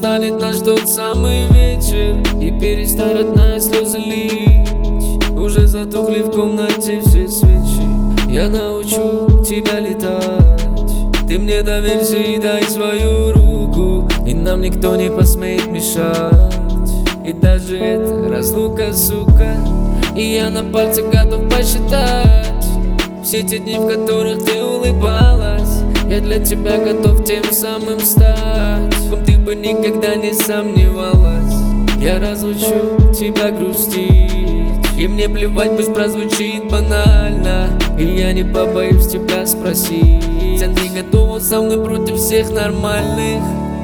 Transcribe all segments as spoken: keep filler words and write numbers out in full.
настанет наш тот самый вечер, и перестанут на слезы лить. Уже затухли в комнате все свечи. Я научу тебя летать. Ты мне доверься и дай свою руку, и нам никто не посмеет мешать. И даже эта разлука, сука, и я на пальцах готов посчитать все те дни, в которых ты улыбалась. Я для тебя готов тем самым стать, кем ты бы никогда не сомневалась. Я разучу тебя грустить, и мне плевать, пусть прозвучит банально, и я не побоюсь тебя спросить: а ты готова со мной против всех нормальных?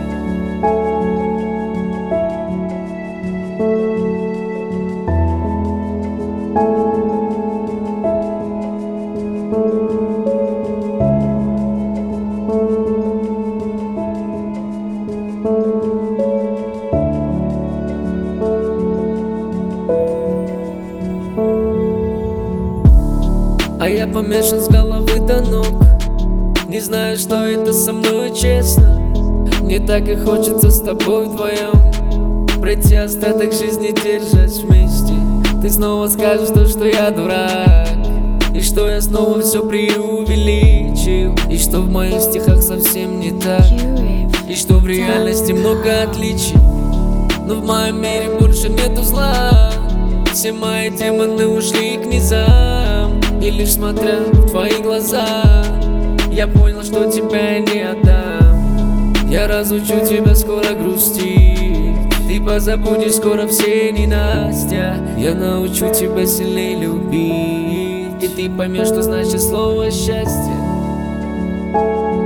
А я помешан с головы до ног, не знаю, что это со мной, честно. Мне так и хочется с тобой вдвоем пройти остаток жизни, держась вместе. Ты снова скажешь то, что я дурак, и что я снова все преувеличил, и что в моих стихах совсем не так, и что в реальности много отличий. Но в моем мире больше нету зла, все мои демоны ушли к низам. И лишь смотря в твои глаза, я понял, что тебя я не отдам. Я разучу тебя скоро грустить, ты позабудешь скоро все ненастья. Я научу тебя сильнее любить, и ты поймешь, что значит слово счастье.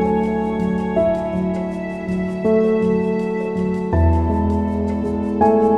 Thank you.